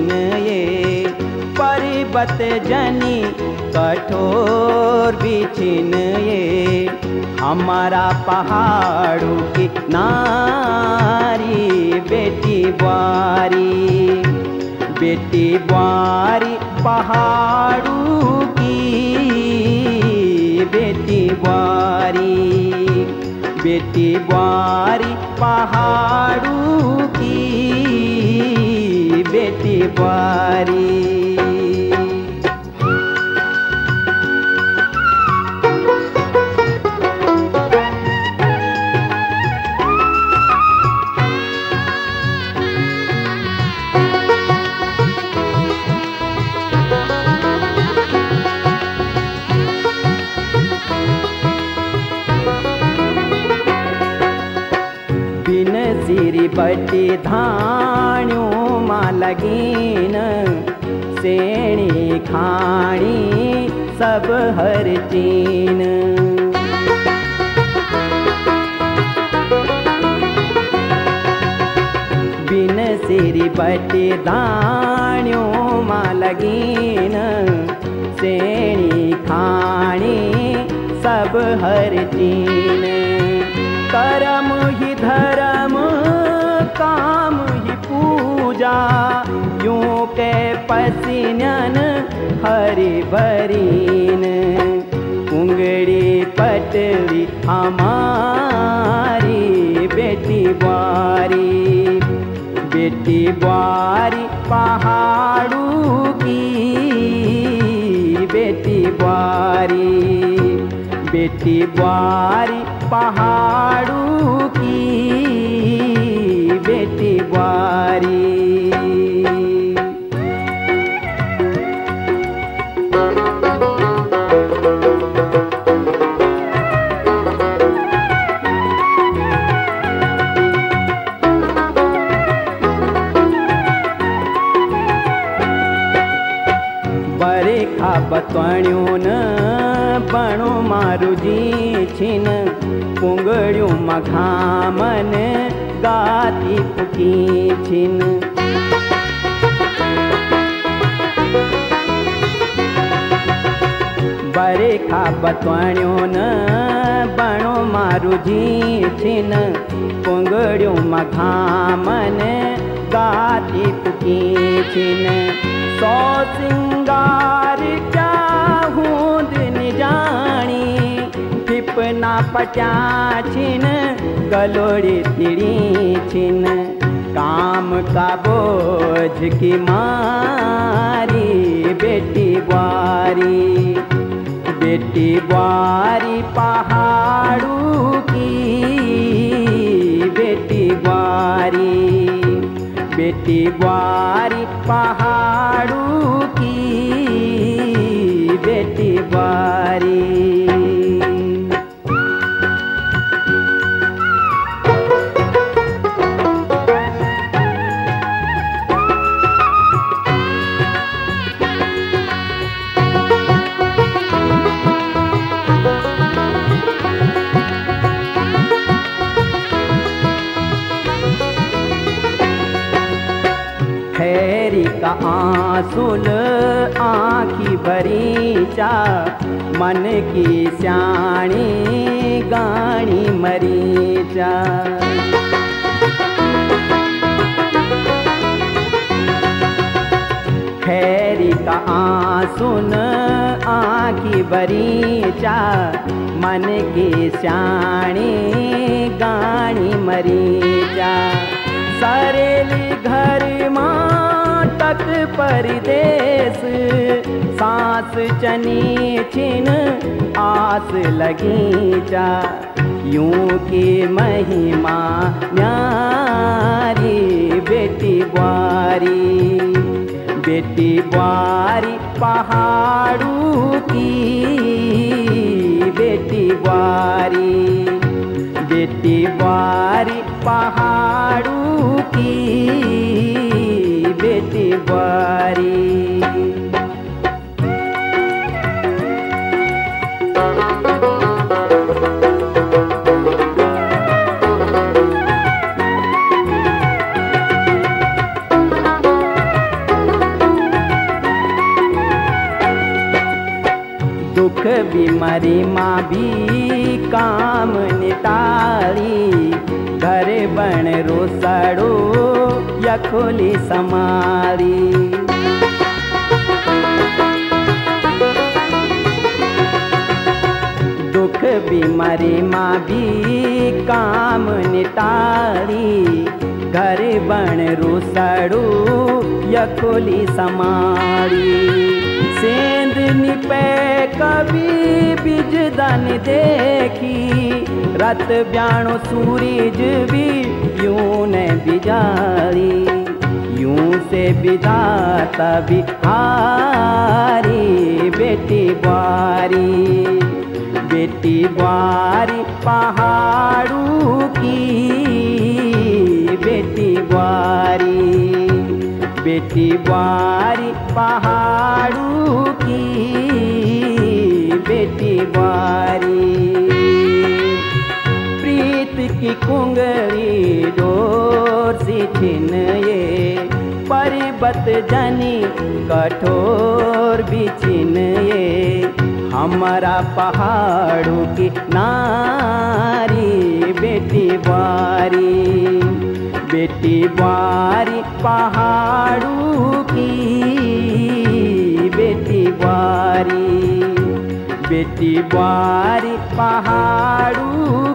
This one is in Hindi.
छिन ये, पर्वत जनी कठोर भी छिन ये, हमारा पहाड़ों की नारी बेटी बुआरी, बेटी बुआरी पहाड़ों की बेटी बुआरी, बेटी बुआरी पहाड़ों की बेटी बुआरी। बिन सिरी बटी धाण्यों मां लगीन, सेणी खाणी सब हर चीन। बिन सिरी बटी धाण्यों मां लगीन, सेणी खाणी सब हर चीन। कर्म ही धर्म काम ही पूजा, यूं के पसीनन हरि भरीन। कुंगड़ी पटरी हमारी बेटी बुआरी, बेटी बुआरी पहाड़ों की बेटी बुआरी, बेटी बुआरी पहाड़ों की बेटी बुआरी। बरेखा बतवाण्यों न बणो मारू जी छिन, पुंगड़ियों मघामन गाती पुकी छिन। बरेखा बतवाण्यों न बणो मारू जी छिन, पुंगड़ियों मघामन गाती पुकी छिन। सौ सिंगार चाहूद निजानी, टिपना पट्या छिन गलोड़ी तिड़ी छिन। काम का बोझ की मारी बेटी बुआरी, बेटी बुआरी पहाड़ों की बेटी बुआरी, बेटी बुआरी पहाड़ों की बेटी बुआरी। खैरी का आंसुल आँखी भरीचा, मन की स्याणी गाणी मरीचा। खैरी का आंसुन आँखी भरीचा, मन की स्याणी गाणी मरीचा। सरेली घर माटक परदेस, सांस चनी छिन आस लगीचा। यूं की महिमा न्यारी बेटी बुआरी, बेटी बुआरी पहाड़ों की बेटी बुआरी, बेटी बुआरी पहाड़ों की बेटी बुआरी। दुख बीमारी माँ भी काम निटाली, घर बण रोसड़ो या खोली समारी। दुख बीमारी माँ भी काम निटाली, घर बण रोसड़ो या खोली समारी। सेंध निपे कभी बिजदान देखी, रात ब्याणो सूरज भी यूं न बिजारी। यूं से बिदाता भी हारी, बेटी बारी, बेटी बारी पहाड़ू की, बेटी बारी, बेटी बारी पहाड़ू की, बेटी बारी। प्रीत की कुंगरी डोर सी छिन ये, पर्वत जनी कठोर भी छिन ये, हमारा पहाड़ों की नारी, बेटी बारी, बेटी बारी पहाड़ों की, बेटी बारी, बेटी बारी पहाड़ों